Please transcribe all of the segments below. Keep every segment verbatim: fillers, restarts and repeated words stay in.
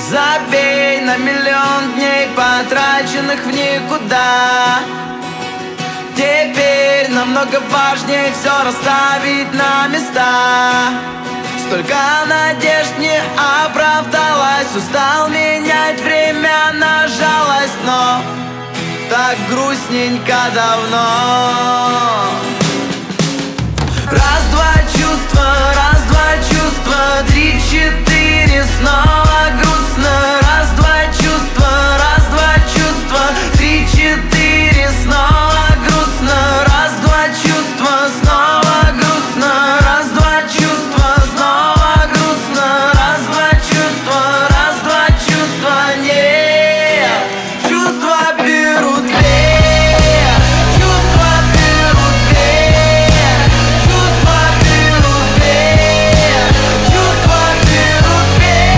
Забей на миллион дней, потраченных в никуда. Теперь намного важнее все расставить на места. Столько надежд не оправдалось, устал менять время на жалость, но так грустненько давно. Раз-два чувства, раз-два чувства, три-четыре, снова грустно. Раз-два чувства, раз-два чувства, три-четыре, снова грустно. Раз-два чувства, снова грустно. Раз-два чувства, снова грустно. Раз-два чувства, раз-два чувства, нет. Чувства берут вверх, чувства берут вверх, чувства берут вверх, чувства берут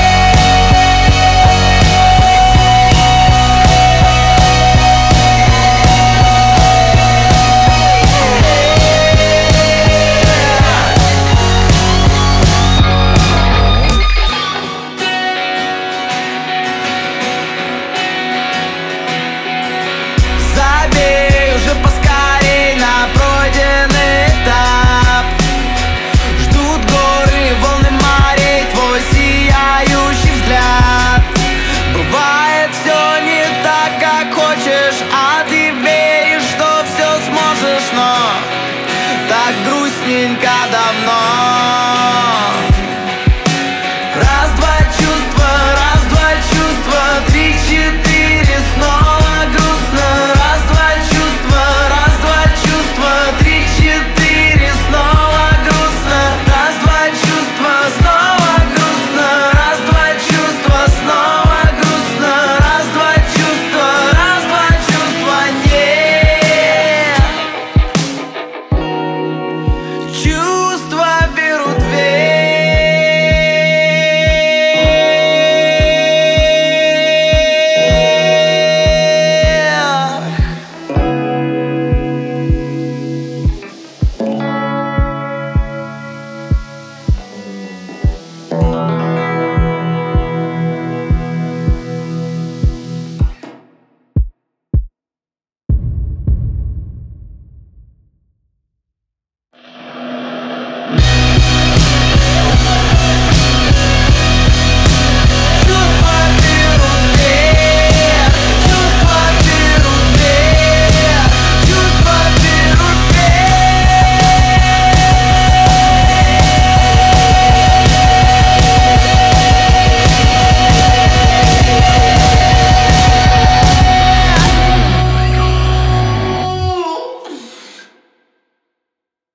Забей уже поскорей на пройденный этап. Ждут горы, волны морей, твой сияющий взгляд. Бывает все не так, как хочешь, а ты веришь, что все сможешь, но так грустненько давно.